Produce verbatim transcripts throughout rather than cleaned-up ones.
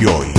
بیای.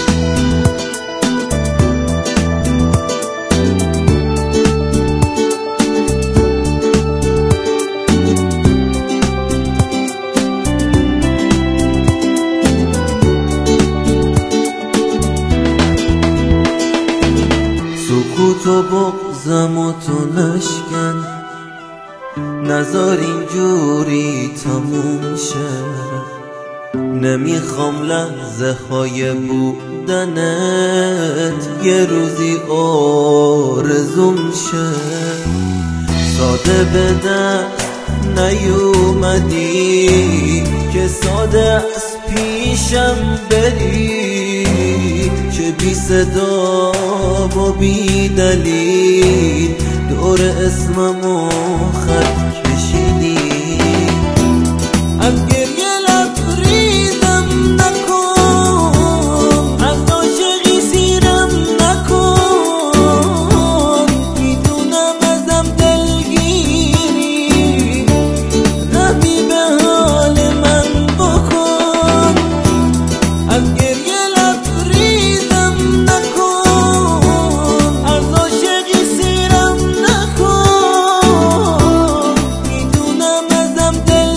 سکوت و بغضم و تو نشکن، نذار اینجوری تموم شه. نمیخوام لحظه های بودنت یه روزی آرزوم شه. ساده به دست نیومدی که ساده از پیشم بری، چه بی صدا و بی دلیل دور اسممو خط کشیدی. از گریه لبریزم نکن، از عاشقی سیرم نکن. میدونم ازم دلگیری، رحمی به حال من بکن. از گریه لبریزم نکن، از عاشقی سیرم نکن. میدونم ازم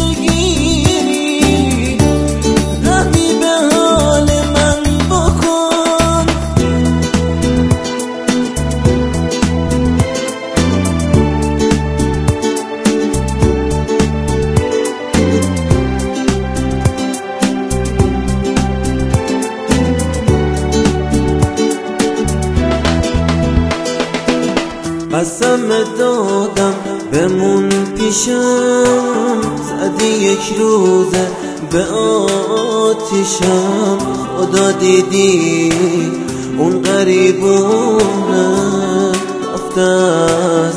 دلگیری، رحمی به حال من بکن. قسم دادم بمون پیشم، زدی یک روزه به آتیشم. خدا دیدی اون غریبونه رفته از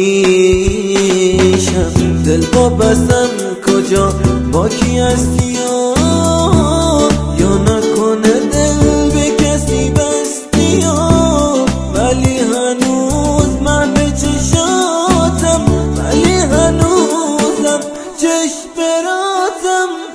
پیشم. دل با بسم کجا با کی هستی یا یا نکنه دل به کسی بستی یا. ولی هنوز من به چشاتم، ولی هنوزم چشم براتم.